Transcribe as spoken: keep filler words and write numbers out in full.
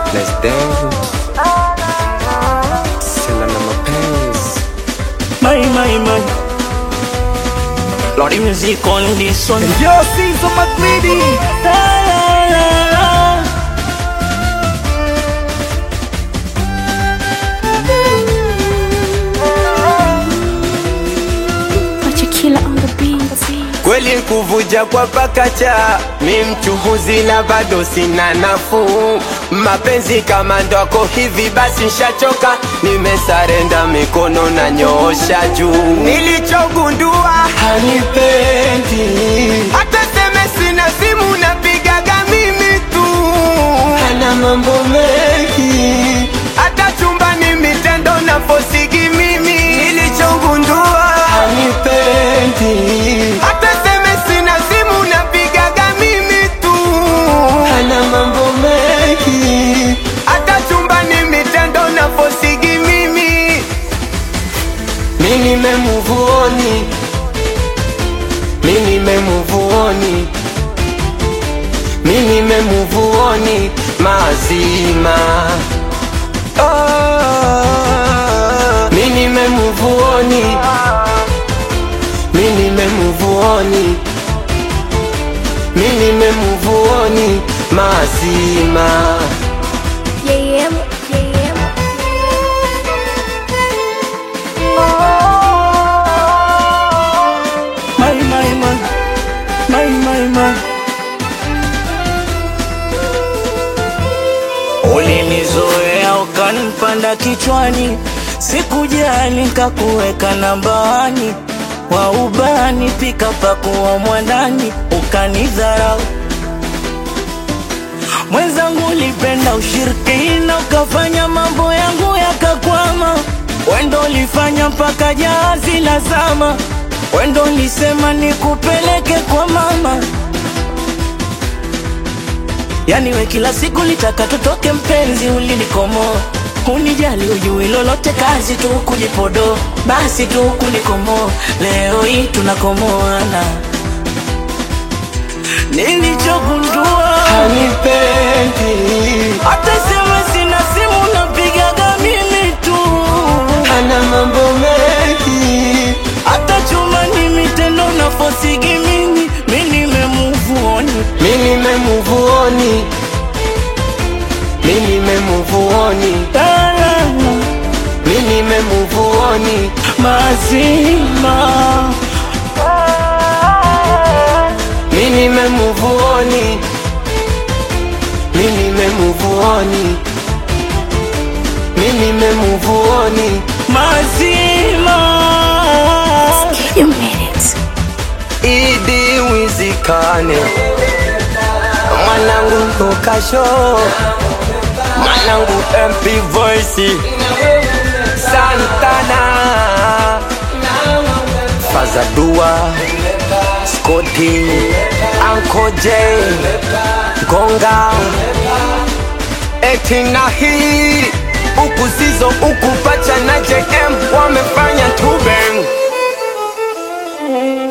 Let's dance. Sila na mapenzi. My, my, my. Lordy music on this one. Yo, Caesar McGreedy. La, la, la, la. Killer on the beat. Kweli kuvuja kwa pakacha, mi mchubuzi na bado sina nafuu. Mapenzi kama ndoko hivi basi nshachoka, nimesarenda mikono na nyoosha juu. Nilichogundua hanipendi, hata seme sina simu napigaga mimi tu. Hana mambo mengi, hata chumbani mitendo na fosigi mimi. Nilichogundua hanipendi, hata seme sina simu napigaga mimi tu. Hana mambo mengi, hata chumbani mitendo na fosigi mimi. Mimi nimemuvuoni, mimi nimemuvuoni, mimi nimemuvuoni mazima. Oh, mimi nimemuvuoni, mimi nimemuvuoni, mimi nimemuvuoni mazima. Yeah, yeah, yeah. My, my, my. My, my, my. Ulinizoea ukanipanda kichwani, sikujali nikakuweka nambani. Wa ubani pika pakuwa mwandani, ukanidharau. Mwenzangu ulipenda ushirikina, ukafanya mambo yangu yakakwama. Wendo ulifanya mpaka jahazi lazama, wendo ulisema nikupeleke kwa mama. Yani we kila siku litaka tutoke mpenzi, ulinikomoa. Unijali ujui lolote, kazi tu kujipodo, basi tu kunikomoa. Leo hii tunakomoana. Nilichogundua Hanipendi, hata sema sina simu napigaga mimi tu. hana mambo mengi, Hata chuma ni mitendo na fosigi mimi. Mimi nimemuvuoni, mimi nimemuvuoni, mimi nimemuvuoni, mimi nimemuvuoni mazima. mimi nimemuvuoni, mimi nimemuvuoni, mimi nimemuvuoni Mazima. You made it. Idi Wizikane, mwanangu Nukasho, mwanangu M P Voice, Santana, Fazadua, Scotty, Uncle J, Gonga, Etina hii, uku Zizo, uku Pacha na J M wamefanya tu bang.